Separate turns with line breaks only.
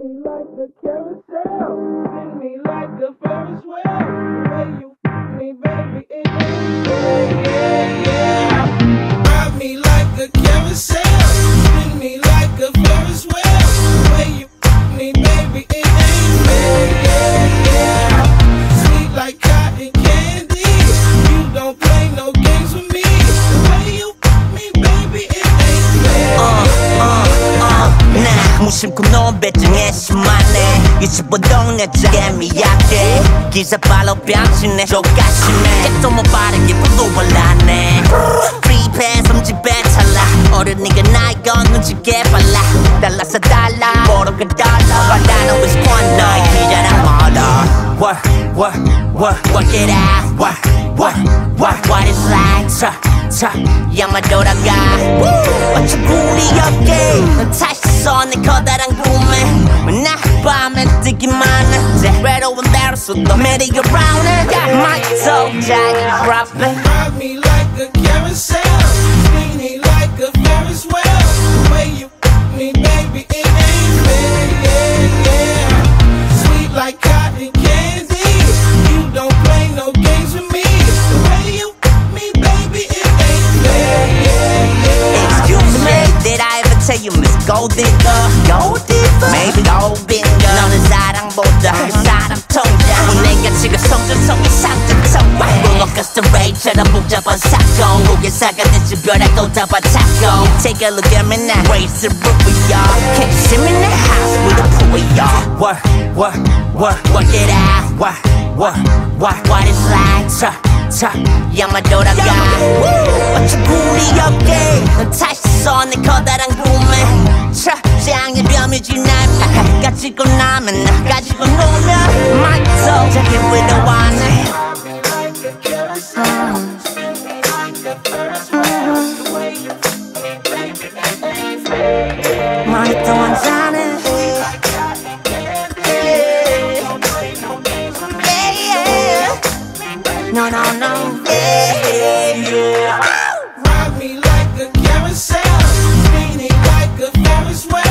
me like a carousel, spin me like a Ferris wheel. The way you me, baby, it ain't fair. Yeah, yeah. Ride me like a carousel, spin me like a Ferris wheel. The way you me, baby, it ain't fair. Yeah, yeah. Sweet like cotton candy, you don't play no games with me. The way you me, baby, it ain't fair.
나 무심코 놓은 배짱에 심하네 유튜브 동네 짝에 약해 기사 발로 병신해 족가심해 깨도 못 바르게 부도발라네 프리패 섬집에 찰라 어른이가 나이 걷는지게 발라 달라서 달라 모르게 달라 발라는 with one night 기자랑 멀어 work it out what it's like 야마 돌아가 어차피 우리 어깨 넌 다시 서 내 커다란 꿈에 나 밤에 뜨기만 해 외로운 대로 쏟아 merry around it My soul 자기 drop it
Ride me like a carousel, spin me like a Ferris wheel. The way you me, baby, it ain't fair. Yeah, yeah. Sweet like cotton candy, you don't play no games with me. The way you me, baby, it ain't fair. Yeah, yeah.
Excuse me, did I ever tell you Miss Gold Digger? Maybe Gold Digger 너는 사랑보다 그 사람 통장 내가 지금 성전성이 상자통과 롤러코스터 레이처럼 복잡한 사건 고개사가 됐지 벼락도 다 바타고 Take a look at me now, raise the roof of y'all Can't you see me in the house with a pool of y'all work it out what it's like 야마 돌아가 어차피 우리 어깨 넌 다시 서 내 커다란 꿈에 장의 뺨이지 날 가지고 나면 나 가지고 놀면 My soul 자기 위로하네 많이 또 한잔해 No, yeah.
Ride me like a carousel, spin me like a Ferris wheel.